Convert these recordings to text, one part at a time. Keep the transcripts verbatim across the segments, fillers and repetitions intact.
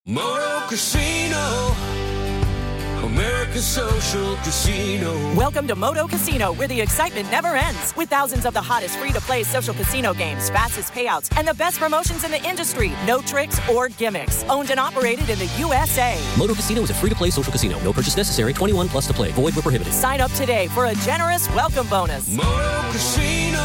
Moto Casino, America's social casino. Welcome to Moto Casino, where the excitement never ends. With thousands of the hottest free-to-play social casino games, fastest payouts, and the best promotions in the industry. No tricks or gimmicks. Owned and operated in the U S A. Moto Casino is a free-to-play social casino. No purchase necessary. twenty-one plus to play. Void where prohibited. Sign up today for a generous welcome bonus. Moto Casino,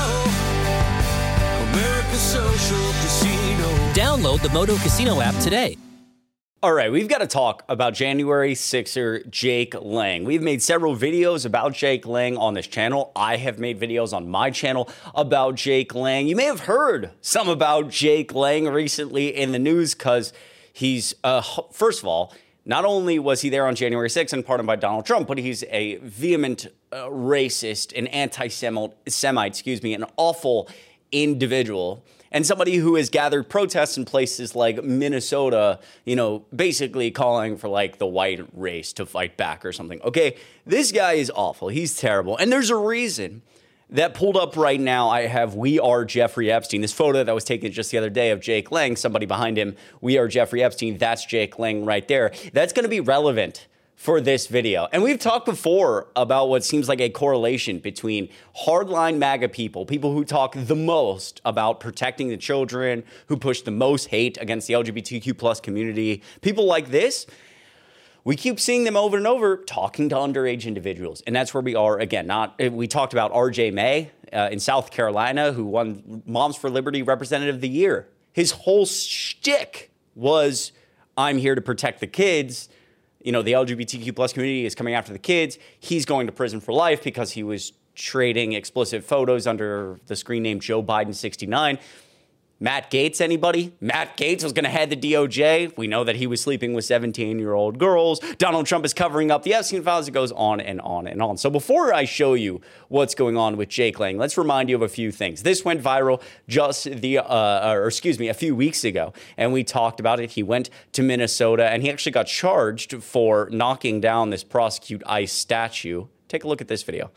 America's social casino. Download the Moto Casino app today. All right, we've got to talk about January sixer Jake Lang. We've made several videos about Jake Lang on this channel. I have made videos on my channel about Jake Lang. You may have heard some about Jake Lang recently in the news because he's, uh, first of all, not only was he there on January sixth and pardoned by Donald Trump, but he's a vehement uh, racist, an anti-Semite, excuse me, an awful individual. And somebody who has gathered protests in places like Minnesota, you know, basically calling for like the white race to fight back or something. Okay, this guy is awful. He's terrible. And there's a reason that pulled up right now. I have We Are Jeffrey Epstein. This photo that was taken just the other day of Jake Lang, somebody behind him, We Are Jeffrey Epstein. That's Jake Lang right there. That's going to be relevant for this video. And we've talked before about what seems like a correlation between hardline MAGA people, people who talk the most about protecting the children, who push the most hate against the L G B T Q plus community. People like this, we keep seeing them over and over talking to underage individuals. And that's where we are again. Not we talked about R J May uh, in South Carolina, who won Moms for Liberty Representative of the Year. His whole shtick was, I'm here to protect the kids. You know, the L G B T Q plus community is coming after the kids. He's going to prison for life because he was trading explicit photos under the screen name Joe Biden sixty-nine. Matt Gaetz, anybody? Matt Gaetz was going to head the D O J. We know that he was sleeping with seventeen-year-old girls. Donald Trump is covering up the Epstein files. It goes on and on and on. So before I show you what's going on with Jake Lang, let's remind you of a few things. This went viral just the, uh, or excuse me, a few weeks ago, and we talked about it. He went to Minnesota, and he actually got charged for knocking down this Prosecute ICE statue. Take a look at this video.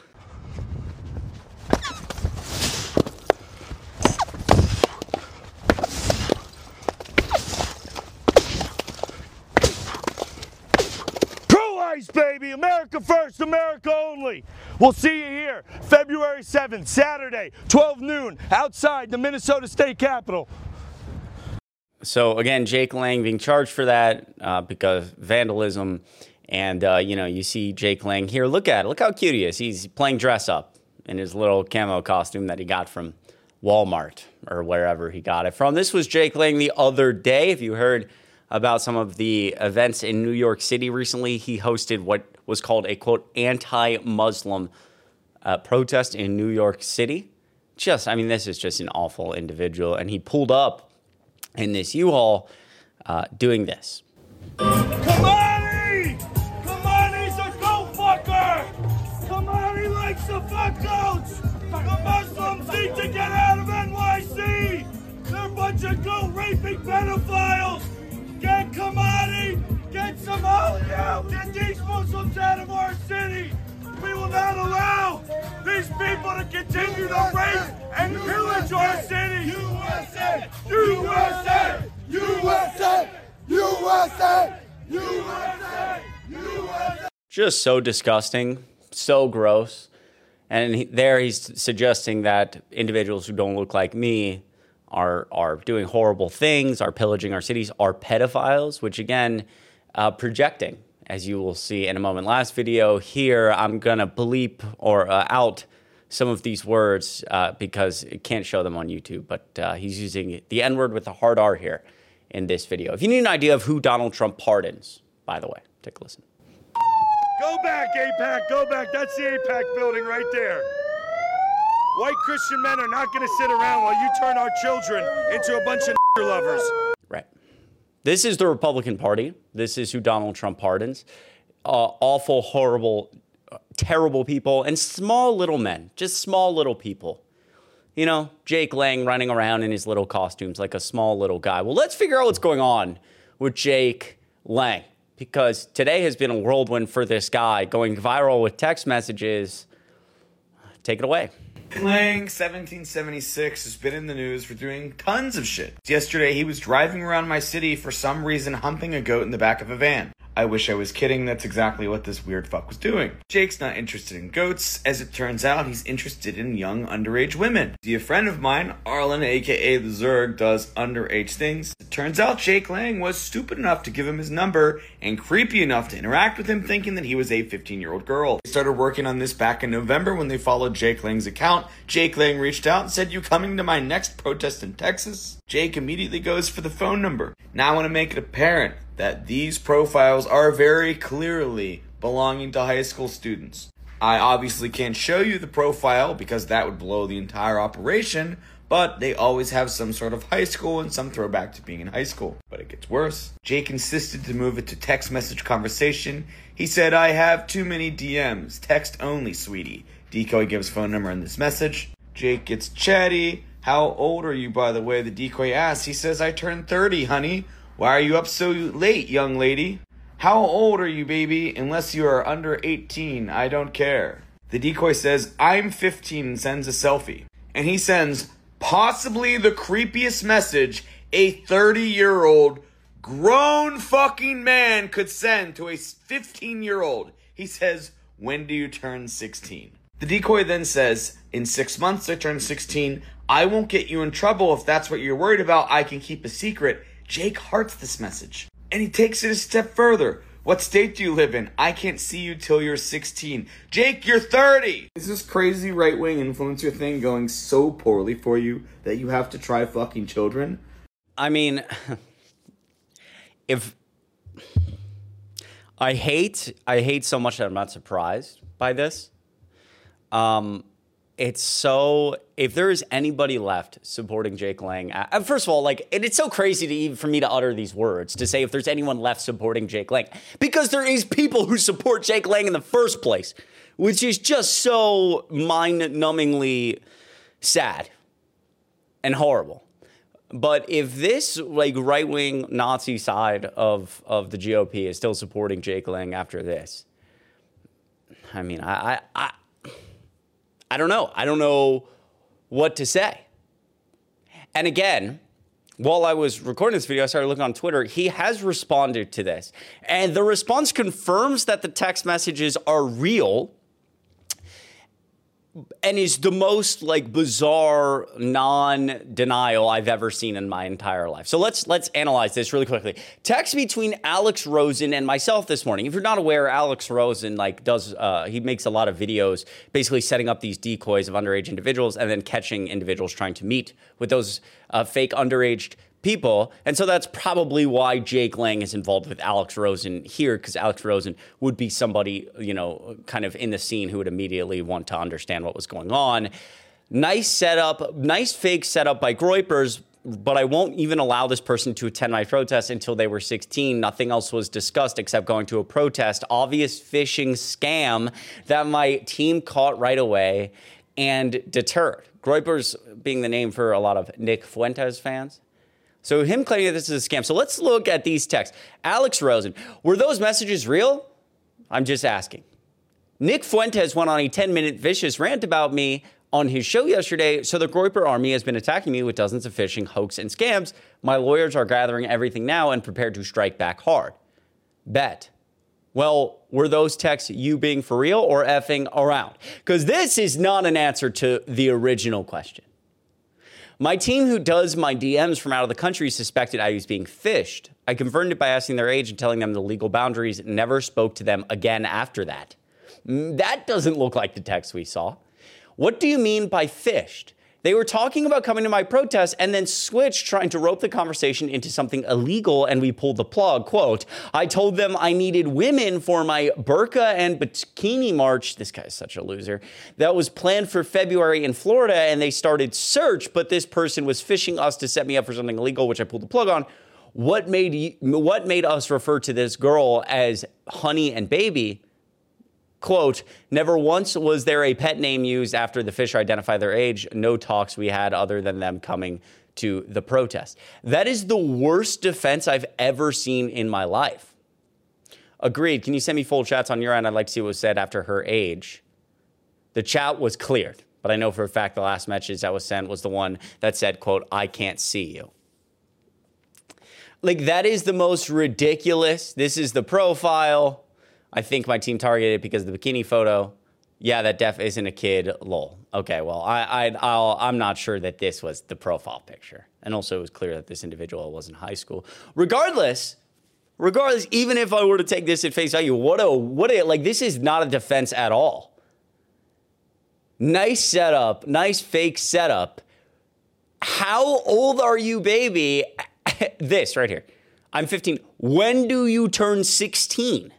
Baby, America first, America only. We'll see you here February seventh, Saturday, twelve noon, outside the Minnesota State Capitol. So again, Jake Lang being charged for that uh, because vandalism. And, uh, you know, you see Jake Lang here. Look at it. Look how cute he is. He's playing dress up in his little camo costume that he got from Walmart or wherever he got it from. This was Jake Lang the other day. If you heard about some of the events in New York City recently, he hosted what was called a, quote, anti-Muslim uh, protest in New York City. Just, I mean, this is just an awful individual. And he pulled up in this U-Haul uh, doing this. Kamani! Kamani's a goat fucker! Kamani likes the fuck goats! The Muslims need to get out of N Y C! They're a bunch of goat raping pedophiles! Get Kamani! Get Somalia out! Get these Muslims out of our city! We will not allow these people to continue to rape and pillage our city! U S A! U S A! U S A! U S A! U S A! U S A! Just so disgusting, so gross. And he, there he's suggesting that individuals who don't look like me are are doing horrible things, are pillaging our cities, are pedophiles, which again, uh, projecting, as you will see in a moment. Last video here, I'm going to bleep or uh, out some of these words uh, because it can't show them on YouTube, but uh, he's using the N-word with a hard R here in this video. If you need an idea of who Donald Trump pardons, by the way, take a listen. Go back, AIPAC, go back. That's the AIPAC building right there. White Christian men are not going to sit around while you turn our children into a bunch of lovers. Right. This is the Republican Party. This is who Donald Trump pardons. Uh, awful, horrible, uh, terrible people and small little men, just small little people. You know, Jake Lang running around in his little costumes like a small little guy. Well, let's figure out what's going on with Jake Lang, because today has been a whirlwind for this guy, going viral with text messages. Take it away. Lang seventeen seventy-six has been in the news for doing tons of shit. Yesterday, he was driving around my city for some reason humping a goat in the back of a van. I wish I was kidding, that's exactly what this weird fuck was doing. Jake's not interested in goats. As it turns out, he's interested in young underage women. See, a friend of mine, Arlen aka the Zerg, does underage things. It turns out Jake Lang was stupid enough to give him his number and creepy enough to interact with him thinking that he was a fifteen-year-old girl. They started working on this back in November when they followed Jake Lang's account. Jake Lang reached out and said, "You coming to my next protest in Texas?" Jake immediately goes for the phone number. Now I want to make it apparent that these profiles are very clearly belonging to high school students. I obviously can't show you the profile because that would blow the entire operation, but they always have some sort of high school and some throwback to being in high school. But it gets worse. Jake insisted to move it to text message conversation. He said, "I have too many D Ms. Text only, sweetie." Decoy gives phone number in this message. Jake gets chatty. "How old are you, by the way?" the decoy asks. He says, "I turned thirty, honey." "Why are you up so late, young lady?" "How old are you, baby? Unless you are under eighteen, I don't care." The decoy says, "I'm fifteen," and sends a selfie. And he sends possibly the creepiest message a thirty-year-old grown fucking man could send to a fifteen-year-old. He says, "When do you turn sixteen?" The decoy then says, "In six months I turn sixteen. I won't get you in trouble if that's what you're worried about. I can keep a secret." Jake hearts this message. And he takes it a step further. "What state do you live in? I can't see you till you're sixteen. Jake, you're thirty! Is this crazy right-wing influencer thing going so poorly for you that you have to try fucking children? I mean, if... I hate, I hate so much that I'm not surprised by this. Um... It's so, if there is anybody left supporting Jake Lang, uh, first of all, like, and it's so crazy to even, for me to utter these words, to say if there's anyone left supporting Jake Lang, because there is people who support Jake Lang in the first place, which is just so mind-numbingly sad and horrible. But if this, like, right-wing Nazi side of, of the G O P is still supporting Jake Lang after this, I mean, I... I, I I don't know. I don't know what to say. And again, while I was recording this video, I started looking on Twitter. He has responded to this. And the response confirms that the text messages are real and is the most, like, bizarre non-denial I've ever seen in my entire life. So let's let's analyze this really quickly. Text between Alex Rosen and myself this morning. If you're not aware, Alex Rosen, like, does uh, he makes a lot of videos basically setting up these decoys of underage individuals and then catching individuals trying to meet with those uh, fake underage people. And so that's probably why Jake Lang is involved with Alex Rosen here, because Alex Rosen would be somebody, you know, kind of in the scene who would immediately want to understand what was going on. Nice setup, nice fake setup by Groypers, but I won't even allow this person to attend my protest until they were sixteen. Nothing else was discussed except going to a protest. Obvious phishing scam that my team caught right away and deterred. Groypers being the name for a lot of Nick Fuentes fans. So him claiming that this is a scam. So let's look at these texts. Alex Rosen, were those messages real? I'm just asking. Nick Fuentes went on a ten-minute vicious rant about me on his show yesterday. So the Groyper army has been attacking me with dozens of phishing, hoax, and scams. My lawyers are gathering everything now and prepared to strike back hard. Bet. Well, were those texts you being for real or effing around? Because this is not an answer to the original question. My team who does my D Ms from out of the country suspected I was being phished. I confirmed it by asking their age and telling them the legal boundaries, never spoke to them again after that. That doesn't look like the text we saw. What do you mean by phished? They were talking about coming to my protest and then switched, trying to rope the conversation into something illegal, and we pulled the plug. Quote, I told them I needed women for my burqa and bikini march. This guy's such a loser. That was planned for February in Florida, and they started search, but this person was phishing us to set me up for something illegal, which I pulled the plug on. What made you, what made us refer to this girl as honey and baby? Quote, never once was there a pet name used after the fisher identified their age. No talks we had other than them coming to the protest. That is the worst defense I've ever seen in my life. Agreed. Can you send me full chats on your end? I'd like to see what was said after her age. The chat was cleared. But I know for a fact the last message that was sent was the one that said, quote, I can't see you. Like, that is the most ridiculous. This is the profile. I think my team targeted because of the bikini photo. Yeah, that def isn't a kid. Lol. Okay, well, I, I, I'll, I'm not sure that this was the profile picture. And also it was clear that this individual was in high school. Regardless, regardless, even if I were to take this at face value, what a, what a, like, this is not a defense at all. Nice setup, nice fake setup. How old are you, baby? This right here. I'm fifteen. When do you turn sixteen?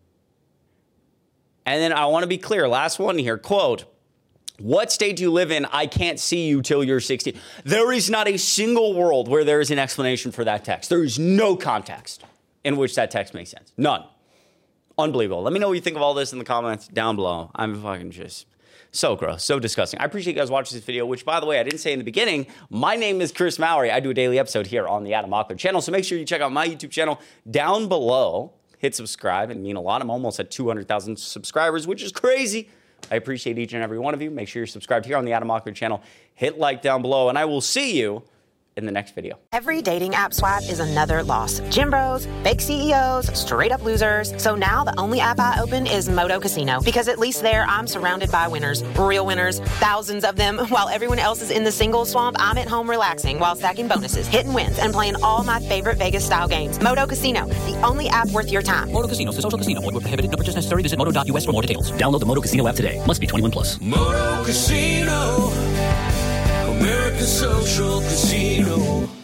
And then I want to be clear. Last one here. Quote, what state do you live in? I can't see you till you're sixteen. There is not a single world where there is an explanation for that text. There is no context in which that text makes sense. None. Unbelievable. Let me know what you think of all this in the comments down below. I'm fucking just so gross, so disgusting. I appreciate you guys watching this video, which, by the way, I didn't say in the beginning, my name is Chris Mowry. I do a daily episode here on the Adam Mockler channel, so make sure you check out my YouTube channel down below. Hit subscribe. It mean a lot. I'm almost at two hundred thousand subscribers, which is crazy. I appreciate each and every one of you. Make sure you're subscribed here on the Adam Mockler channel. Hit like down below, and I will see you in the next video. Every dating app swipe is another loss. Gym bros, fake C E Os, straight up losers. So now the only app I open is Moto Casino, because at least there I'm surrounded by winners, real winners, thousands of them. While everyone else is in the single swamp, I'm at home relaxing while stacking bonuses, hitting wins, and playing all my favorite Vegas style games. Moto Casino, the only app worth your time. Moto Casino, the social casino. Void where prohibited. No purchase necessary. Visit moto dot U S for more details. Download the Moto Casino app today. Must be twenty-one plus. Moto Casino, American Social Casino.